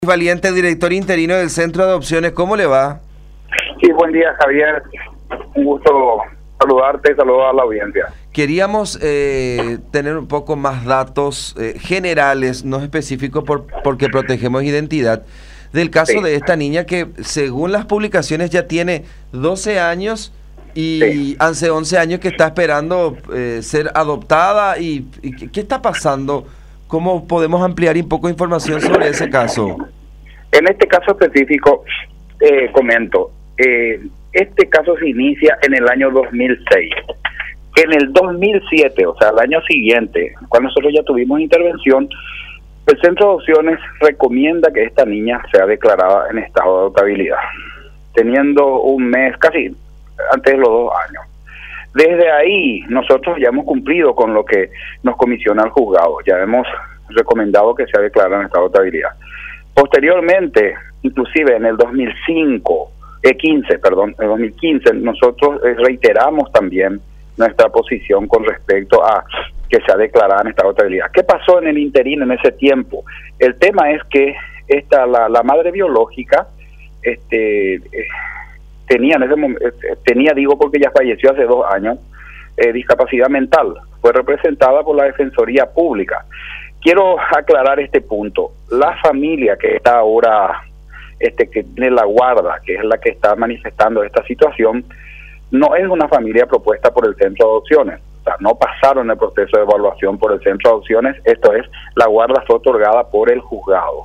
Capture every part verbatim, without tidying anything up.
Valiente, director interino del Centro de Adopciones, ¿cómo le va? Sí, buen día, Javier. Un gusto saludarte y saludar a la audiencia. Queríamos eh, tener un poco más datos eh, generales, no específicos, por, porque protegemos identidad, del caso sí. de esta niña que, según las publicaciones, ya tiene doce años y sí. hace once años que está esperando eh, ser adoptada. Y, y ¿qué está pasando? ¿Cómo podemos ampliar un poco de información sobre ese caso? En este caso específico, eh, comento, eh, este caso se inicia en el año dos mil seis. En el dos mil siete, o sea, el año siguiente, cuando nosotros ya tuvimos intervención, el Centro de Adopciones recomienda que esta niña sea declarada en estado de adoptabilidad, teniendo un mes, casi antes de los dos años. Desde ahí nosotros ya hemos cumplido con lo que nos comisiona el juzgado, ya hemos recomendado que sea declarada en estado de adoptabilidad. Posteriormente, inclusive en el dos mil cinco, eh, quince, perdón, en dos mil quince, nosotros eh, reiteramos también nuestra posición con respecto a que sea declarada en estado de adoptabilidad. ¿Qué pasó en el interín en ese tiempo? El tema es que esta la, la madre biológica este eh, tenía en ese momento, tenía digo porque ya falleció hace dos años, eh, discapacidad mental, fue representada por la Defensoría Pública. Quiero aclarar este punto. La familia que está ahora, este que tiene la guarda, que es la que está manifestando esta situación, no es una familia propuesta por el Centro de Adopciones. O sea, no pasaron el proceso de evaluación por el Centro de Adopciones. Esto es, la guarda fue otorgada por el juzgado.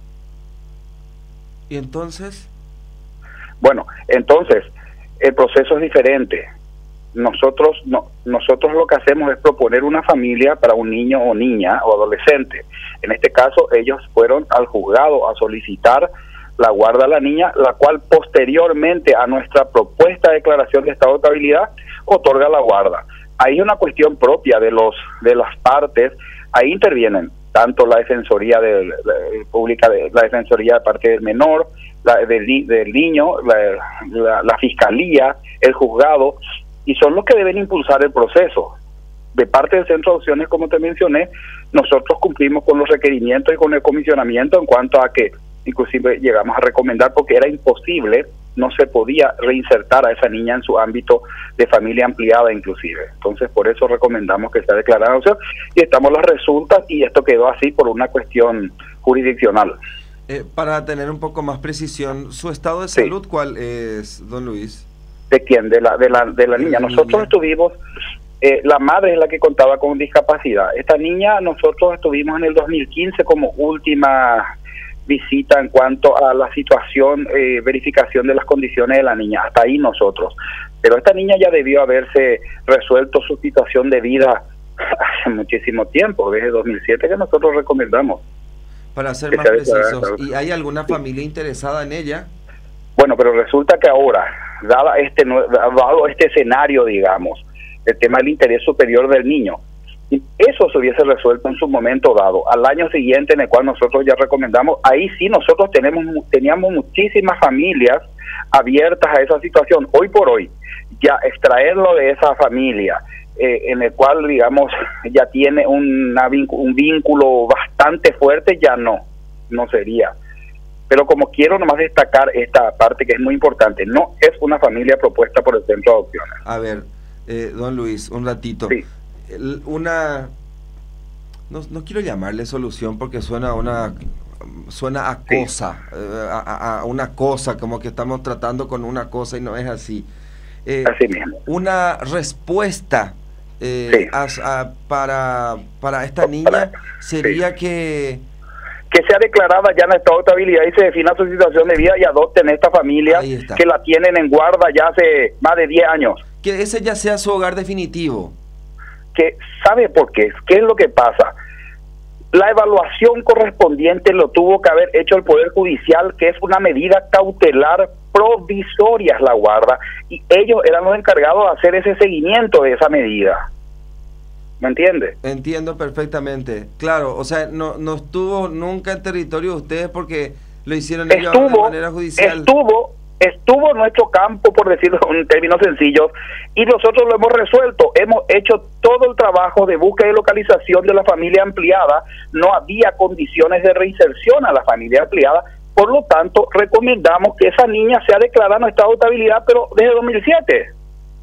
¿Y entonces? Bueno, entonces, el proceso es diferente. Nosotros no, nosotros lo que hacemos es proponer una familia para un niño o niña o adolescente. En este caso, ellos fueron al juzgado a solicitar la guarda a la niña, la cual posteriormente a nuestra propuesta de declaración de estado de adoptabilidad otorga la guarda. Ahí es una cuestión propia de los de las partes. Ahí intervienen tanto la Defensoría de, de, Pública, de, la Defensoría de parte del menor, la del, del niño, la, la, la Fiscalía, el juzgado, y son los que deben impulsar el proceso. De parte del Centro de Adopciones, como te mencioné, nosotros cumplimos con los requerimientos y con el comisionamiento en cuanto a que inclusive llegamos a recomendar, porque era imposible, no se podía reinsertar a esa niña en su ámbito de familia ampliada inclusive. Entonces por eso recomendamos que sea declarada adopción y estamos las resultas y esto quedó así por una cuestión jurisdiccional. Eh, para tener un poco más precisión, ¿su estado de salud sí. cuál es, don Luis? ¿De quién? De la de la, de la niña. Nosotros niña. estuvimos, eh, la madre es la que contaba con discapacidad. Esta niña nosotros estuvimos en el dos mil quince como última visita en cuanto a la situación, eh, verificación de las condiciones de la niña. Hasta ahí nosotros. Pero esta niña ya debió haberse resuelto su situación de vida hace muchísimo tiempo, desde dos mil siete que nosotros recomendamos. Para ser más precisos, ¿y hay alguna familia interesada en ella? Bueno, pero resulta que ahora, dado este, dado este escenario, digamos, el tema del interés superior del niño, eso se hubiese resuelto en su momento dado. Al año siguiente, en el cual nosotros ya recomendamos, ahí sí nosotros tenemos teníamos muchísimas familias abiertas a esa situación. Hoy por hoy, ya extraerlo de esa familia, eh, en el cual, digamos, ya tiene una, un vínculo bastante fuerte, ya no, no sería. Pero como quiero nomás destacar esta parte que es muy importante, no es una familia propuesta por el Centro de Adopciones. A ver, eh, don Luis, un ratito. Sí. Una, no, no quiero llamarle solución porque suena una suena a cosa, sí. eh, a, a una cosa, como que estamos tratando con una cosa y no es así. Eh, así mismo. Una respuesta eh, sí. a, a, para, para esta niña sería sí. que... que sea declarada ya en estado de adoptabilidad y se defina su situación de vida y adopten esta familia que la tienen en guarda ya hace más de diez años. Que ese ya sea su hogar definitivo. Que ¿sabe por qué? ¿Qué es lo que pasa? La evaluación correspondiente lo tuvo que haber hecho el Poder Judicial, que es una medida cautelar provisoria, es la guarda, y ellos eran los encargados de hacer ese seguimiento de esa medida. ¿Me entiende? Entiendo perfectamente. Claro, o sea, no, no estuvo nunca en territorio de ustedes porque lo hicieron ellos estuvo, de manera judicial. Estuvo, estuvo en nuestro campo, por decirlo en términos sencillos, y nosotros lo hemos resuelto. Hemos hecho todo el trabajo de búsqueda y localización de la familia ampliada. No había condiciones de reinserción a la familia ampliada. Por lo tanto, recomendamos que esa niña sea declarada en estado de estabilidad, pero desde dos mil siete.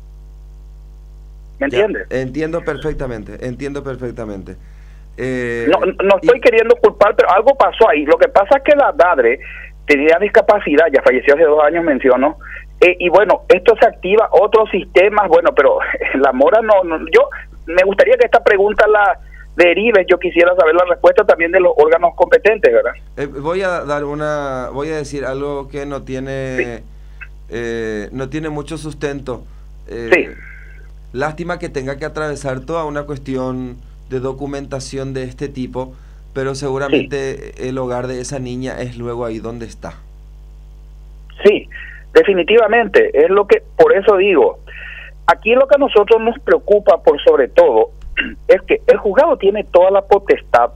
¿Me entiendes? Ya, entiendo perfectamente, entiendo perfectamente. Eh, no, no estoy y... queriendo culpar, pero algo pasó ahí. Lo que pasa es que la madre tenía discapacidad, ya falleció hace dos años, menciono, eh, y bueno, esto se activa otros sistemas, bueno, pero la mora no, no, yo me gustaría que esta pregunta la derive, yo quisiera saber la respuesta también de los órganos competentes, ¿verdad? Eh, voy a dar una, voy a decir algo que no tiene, sí. eh, no tiene mucho sustento. Eh, sí. Lástima que tenga que atravesar toda una cuestión de documentación de este tipo, pero seguramente sí. el hogar de esa niña es luego ahí donde está. Sí, definitivamente, es lo que, por eso digo, aquí lo que a nosotros nos preocupa por sobre todo es que el juzgado tiene toda la potestad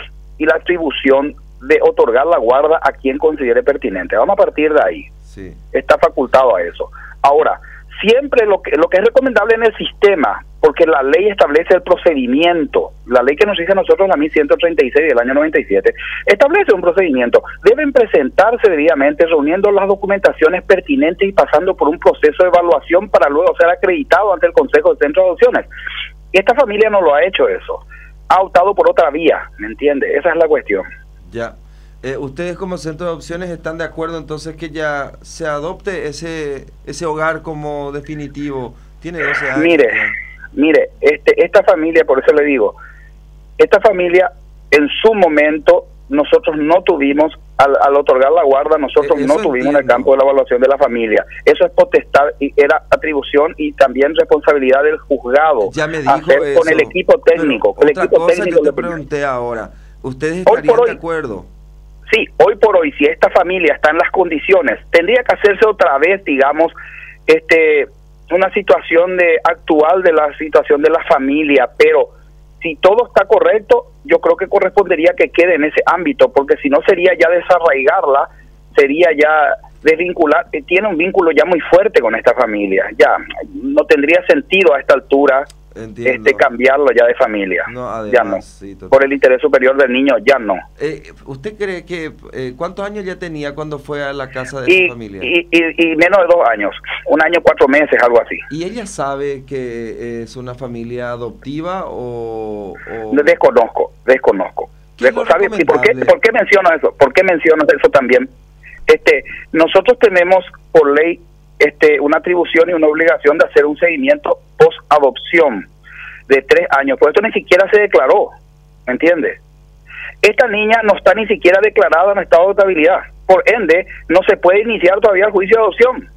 y la atribución de otorgar la guarda a quien considere pertinente. Vamos a partir de ahí. Sí. Está facultado a eso. Ahora, siempre lo que lo que es recomendable en el sistema, porque la ley establece el procedimiento, la ley que nos dice a nosotros, la mil ciento treinta y seis del año noventa y siete, establece un procedimiento. Deben presentarse debidamente, reuniendo las documentaciones pertinentes y pasando por un proceso de evaluación para luego ser acreditado ante el Consejo de Centro de Adopciones. Esta familia no lo ha hecho eso, ha optado por otra vía, ¿me entiende? Esa es la cuestión. Ya. Eh, ¿Ustedes como Centro de Adopciones están de acuerdo entonces que ya se adopte ese ese hogar como definitivo? Tiene doce años. Mire, ya. mire, este esta familia, por eso le digo, esta familia en su momento nosotros no tuvimos, al, al otorgar la guarda, nosotros Eso no tuvimos entiendo. en el campo de la evaluación de la familia. Eso es potestad, y era atribución y también responsabilidad del juzgado. Ya me dijo hacer eso, con el equipo técnico. Pero el otra equipo cosa técnico que te de- pregunté ahora, ¿ustedes Hoy estarían por hoy, de acuerdo? Sí, hoy por hoy, si esta familia está en las condiciones, tendría que hacerse otra vez, digamos, este, una situación de actual de la situación de la familia, pero si todo está correcto, yo creo que correspondería que quede en ese ámbito, porque si no sería ya desarraigarla, sería ya desvincular, eh, tiene un vínculo ya muy fuerte con esta familia, ya no tendría sentido a esta altura. Entiendo. Este cambiarlo ya de familia, No, además, ya no, sí, total. por el interés superior del niño, ya no. Eh, ¿Usted cree que eh, cuántos años ya tenía cuando fue a la casa de Y, su familia? y, y, y menos de dos años, un año, cuatro meses, algo así. ¿Y ella sabe que es una familia adoptiva o...? o... Desconozco, desconozco. ¿Qué es lo ¿Sabe? ¿Y por qué, recomendable? por qué menciono eso? ¿Por qué menciono eso también? Este, nosotros tenemos por ley este, una atribución y una obligación de hacer un seguimiento post-adopción de tres años. Por esto ni siquiera se declaró, ¿me entiende? Esta niña no está ni siquiera declarada en estado de estabilidad. Por ende, no se puede iniciar todavía el juicio de adopción.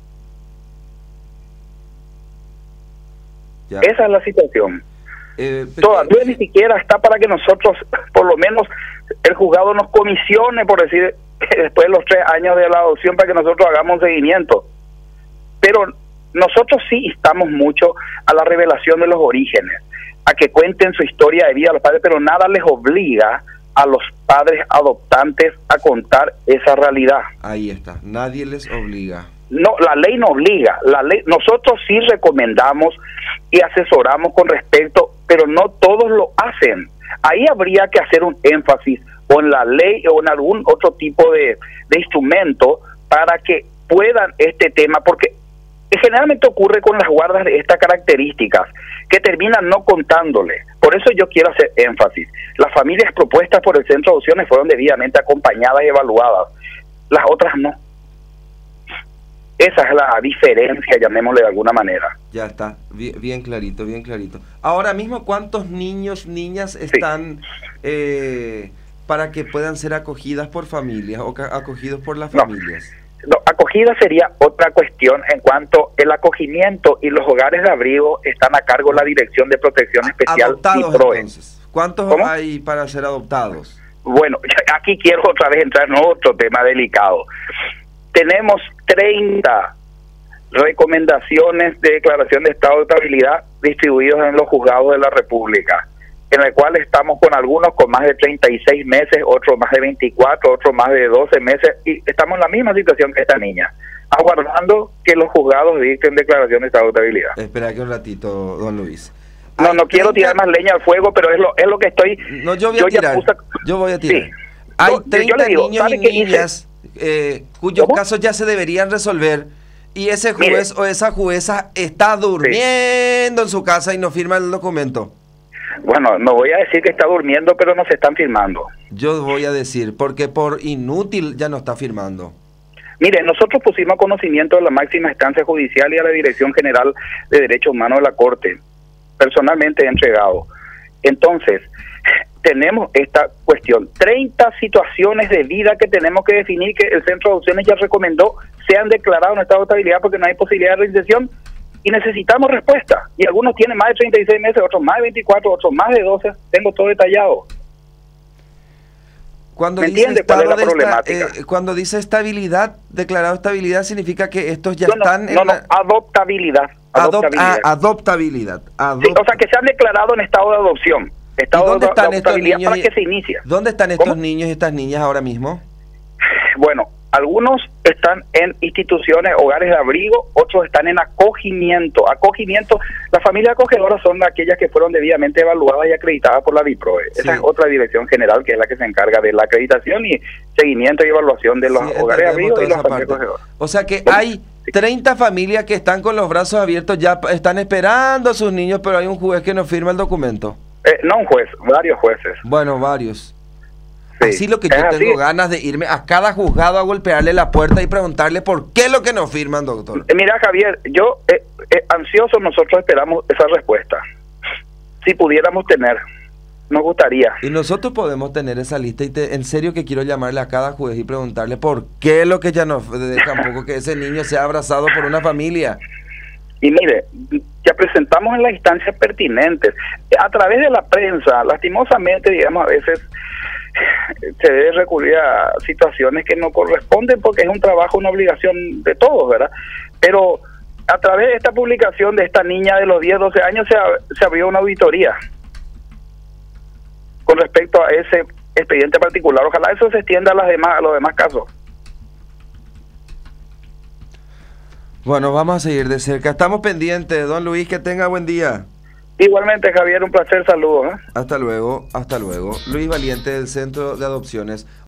Ya. Esa es la situación. Eh, pero- Todavía ni siquiera está para que nosotros, por lo menos, el juzgado nos comisione, por decir, después de los tres años de la adopción, para que nosotros hagamos un seguimiento. Pero nosotros sí instamos mucho a la revelación de los orígenes, a que cuenten su historia de vida a los padres, pero nada les obliga a los padres adoptantes a contar esa realidad. Ahí está, nadie les obliga. No, la ley no obliga, la ley, nosotros sí recomendamos y asesoramos con respecto, pero no todos lo hacen. Ahí habría que hacer un énfasis o en la ley o en algún otro tipo de, de instrumento para que puedan este tema, porque generalmente ocurre con las guardas de estas características, que terminan no contándole. Por eso yo quiero hacer énfasis. Las familias propuestas por el Centro de Adopciones fueron debidamente acompañadas y evaluadas, las otras no. Esa es la diferencia, llamémosle de alguna manera. Ya está, bien, bien clarito, bien clarito. Ahora mismo, ¿cuántos niños, niñas están eh, para que puedan ser acogidas por familias o ca- acogidos por las No. familias? No, acogida sería otra cuestión en cuanto el acogimiento y los hogares de abrigo están a cargo de la Dirección de Protección Especial Adoptados, y PROE. entonces. ¿Cuántos ¿Cómo? hay para ser adoptados? Bueno, aquí quiero otra vez entrar en otro tema delicado. Tenemos treinta recomendaciones de declaración de estado de estabilidad distribuidos en los juzgados de la República, en el cual estamos con algunos con más de treinta y seis meses, otros más de veinticuatro, otros más de doce meses, y estamos en la misma situación que esta niña. aguardando que los juzgados dicten declaración de estado de estabilidad. Espera que un ratito, don Luis. No, no quiero tirar más leña al fuego, pero es lo, es lo que estoy... No, yo voy a tirar. Puse... Yo voy a tirar. Sí. Hay yo, treinta yo digo, niños y niñas eh, cuyos ¿Cómo? casos ya se deberían resolver y ese juez Mire, o esa jueza está durmiendo sí. en su casa y no firma el documento. Bueno, no voy a decir que está durmiendo, pero no se están firmando. Yo voy a decir, porque por inútil ya no está firmando. Mire, nosotros pusimos conocimiento de la máxima instancia judicial y a la Dirección General de Derechos Humanos de la Corte. Personalmente he entregado. Entonces, tenemos esta cuestión. treinta situaciones de vida que tenemos que definir, que el Centro de Adopciones ya recomendó sean declarados en estado de estabilidad porque no hay posibilidad de reinserción y necesitamos respuesta. Y algunos tienen más de treinta y seis meses, otros más de veinticuatro, otros más de doce. Tengo todo detallado. Cuando ¿Me dice entiende cuál es la problemática? Esta, eh, cuando dice estabilidad, declarado estabilidad, significa que estos ya no, no, están... No, en no, la... adoptabilidad. Adoptabilidad. Adop, ah, adoptabilidad. Adopt... Sí, o sea, que se han declarado en estado de adopción. Estado ¿Y dónde de están estos niños? Para que se inicie. ¿Dónde están estos ¿Cómo? niños y estas niñas ahora mismo? Bueno, algunos están en instituciones, hogares de abrigo, otros están en acogimiento. Acogimiento, las familias acogedoras son aquellas que fueron debidamente evaluadas y acreditadas por la DIPROE. Sí. Esa es otra dirección general que es la que se encarga de la acreditación y seguimiento y evaluación de los sí, hogares de abrigo y las familias acogedoras. O sea que hay treinta familias que están con los brazos abiertos, ya están esperando a sus niños, pero hay un juez que no firma el documento. Eh, no un juez, varios jueces. Bueno, varios. Sí, así lo que yo tengo así. ganas de irme a cada juzgado a golpearle la puerta y preguntarle por qué lo que no firman, doctor. Eh, mira, Javier, yo eh, eh, ansioso nosotros esperamos esa respuesta. Si pudiéramos tener, nos gustaría. Y nosotros podemos tener esa lista y te, en serio que quiero llamarle a cada juez y preguntarle por qué lo que ya no deja tampoco que ese niño sea abrazado por una familia. Y mire, ya presentamos en las instancias pertinentes. A través de la prensa, lastimosamente, digamos, a veces se debe recurrir a situaciones que no corresponden porque es un trabajo, una obligación de todos, ¿verdad? Pero a través de esta publicación de esta niña de los diez, doce años se, se abrió una auditoría con respecto a ese expediente particular. Ojalá eso se extienda a, las demás, a los demás casos. Bueno, vamos a seguir de cerca. Estamos pendientes. Don Luis, que tenga buen día. Igualmente, Javier, un placer. Saludos. ¿eh? Hasta luego, hasta luego. Luis Valiente, del Centro de Adopciones.